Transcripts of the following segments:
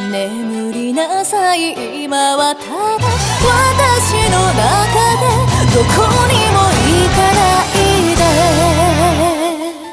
眠りなさい、今はただ私の中でどこにも行かないで。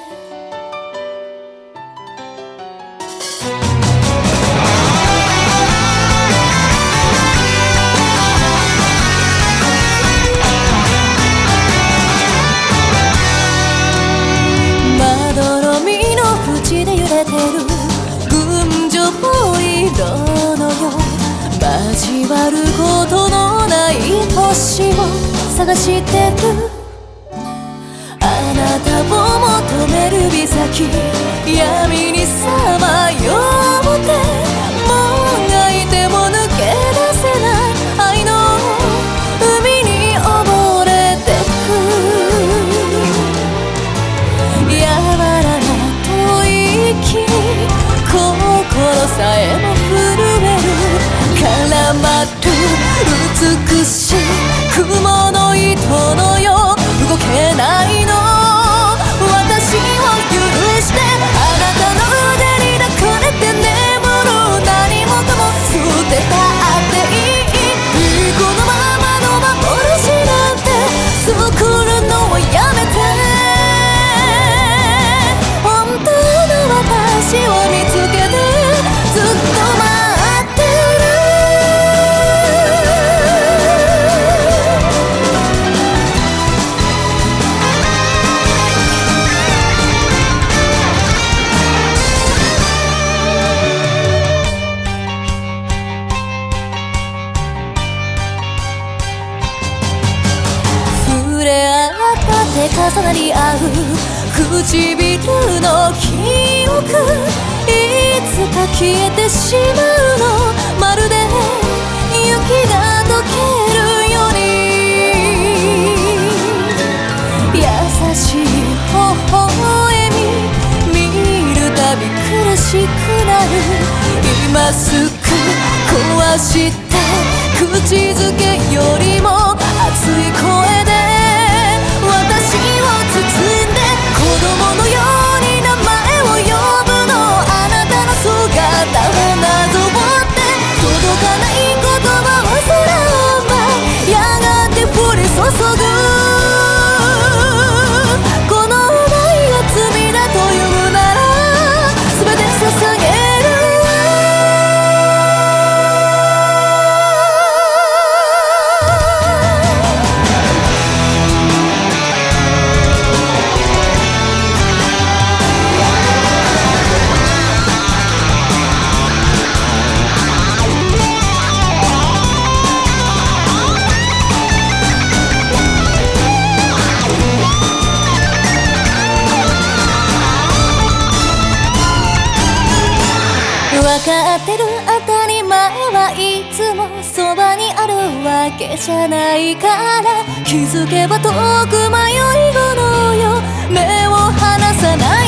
まどろみの縁で揺れてる群青色のよ、交わることのない星を探してる。あなたを求める指先、闇にさまよってもがいても抜け出せない愛の海に溺れてく。柔らな吐息に心さえも震える。絡まる美しい雲の糸のよう動けないの。私を許してあなたの腕に抱かれて眠る。何もかも捨てたっていい。このままの幻なんて作るのはやめて。本当の私を見つけてずっと待ってる。触れ合った手重なり合う唇の記憶、いつか消えてしまうの。まるで雪が溶けるように。優しい微笑み見るたび苦しくなる。今すぐ壊して口づけよりも熱い声で私を包んで、子供のように名前を呼ぶの。あなたの姿をなぞって届かない言葉を空を舞い、やがて降り注ぐ。この想いが罪だというなら全て捧げる。わかってる当たり前はいつもそばにあるわけじゃないから、気づけば遠く迷い子のよ。目を離さない